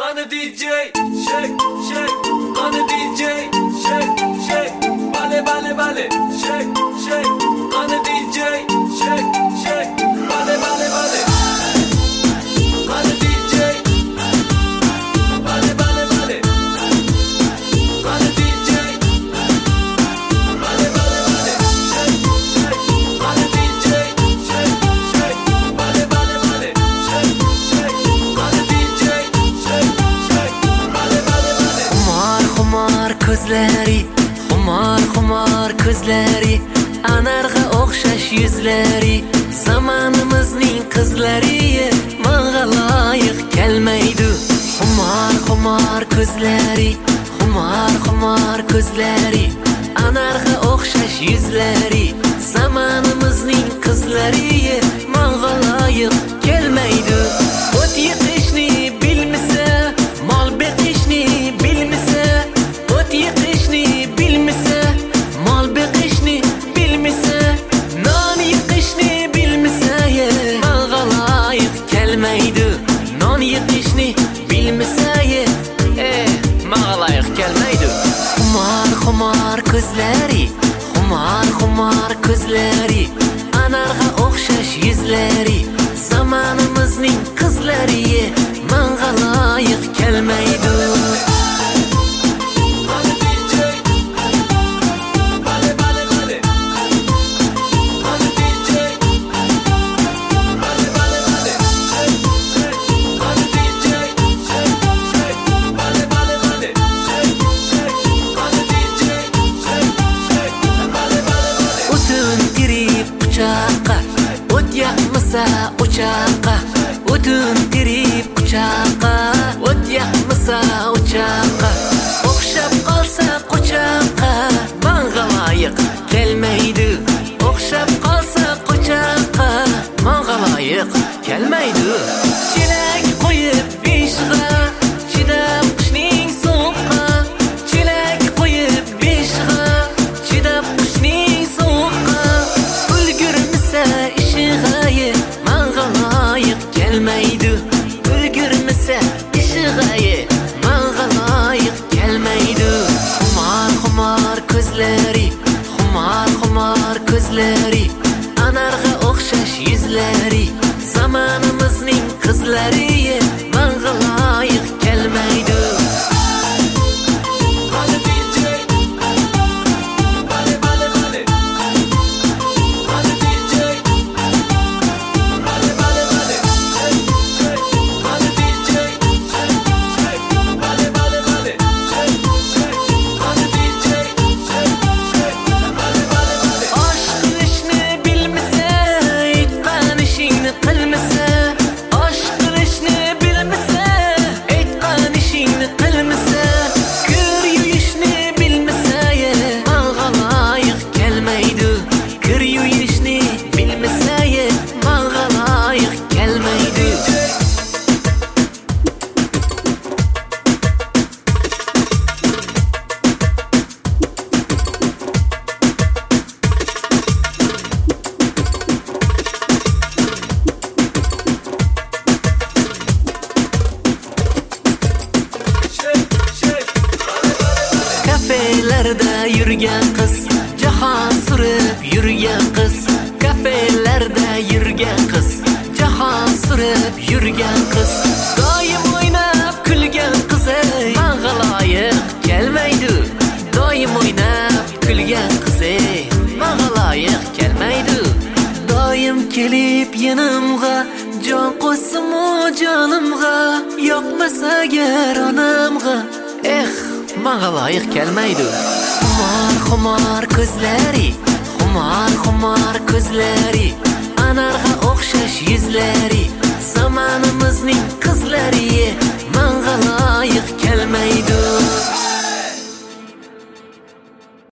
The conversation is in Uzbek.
Qani DJ, shake, shake. Qani DJ, shake, shake. Bale, bale, bale, shake, shake. Qani DJ, shake, shake. Bale, bale, bale. Qani DJ, bale, bale, bale. Qani DJ, bale, bale, bale. Shake, shake. Qani DJ, shake, shake. Bale, bale, bale. Shake, shake. Qani DJ, shake, shake. Bale, bale, bale. Xumor ko'zlari, xumor ko'zlari, anarga o'xshash yuzlari, zamonimizning qizlari menga loyiq kelmaydi. Xumor ko'zlari, xumor ko'zlari, anarga o'xshash yuzlari, zamonimizning qizlari menga loyiq kelmaydi. O't yiqishni bilmasa, mol beqishni bilmasa, o't yiqishni bilmasa, mol beqishni bilmasa, non yiqishni bilmasa, menga loyiq kelmaydi. Non yiqishni bilmasa, menga loyiq kelmaydi. Xumor ko'zlari, xumor ko'zlari, anarga o'xshash yuzlari, zamonimizning qizlari menga loyiq kelmaydi. Qani DJ, bale, bale, bale. Qani DJ, bale, bale, bale. Shake, shake. Qani DJ, shake, shake. Bale, bale, bale. Shake, shake. Qani DJ, shake, shake. Bale, bale, bale. O'tin tirib quchoqqa, o't yoqmasa o'choqqa, o'tin tirib quchoqqa, o't yoqmasa o'choqqa, o'xshab qolsa qo'choqqa, menga loyiq kelmaydi. O'xshab qolsa qo'choqqa, menga loyiq kelmaydi. Chelak qo'yib beshg'a, chidab qishning sovuqqa, chelak qo'yib beshg'a, chidab qishning sovuqqa, ulgurmasa ishig'a, menga loyiq kelmaydi. Ulgurmasa ishig'a, menga loyiq kelmaydi. Xumor ko'zlari, xumor ko'zlari, anarga o'xshash yuzlari, zamonimizning qizlari menga loyiq kelmaydi. Qani DJ, bale, bale, bale. Qani DJ, bale, bale, bale. Shake, shake. Qani DJ, shake, shake. Bale, bale, bale. Shake, shake. Qani DJ, shake, shake. Bale, bale, bale. Osh qilishni bilmasa, aytgan ishingni qilmasa, osh qilishni bilmasa, aytgan ishingni qilmasa, kir yuyishni bilmasa, menga loyiq kelmaydi. Kir yuyishni bilmasa, menga loyiq kelmaydi. Shake, shake. Bale, bale, bale. Kafelerda yurgan qiz, jahon surib yurgan qiz, kafelerda yurgan qiz, jahon surib yurgan qiz, doim o'ynab kulgan qiz, menga loyiq kelmaydi. Doim o'ynab kulgan qiz, menga loyiq kelmaydi. Doim kelib yanimga, jon qo'simi jonimga, yoqmasa agar onamga, menga loyiq kelmaydi. Xumor ko'zlari, xumor ko'zlari, anarga o'xshash yuzlari,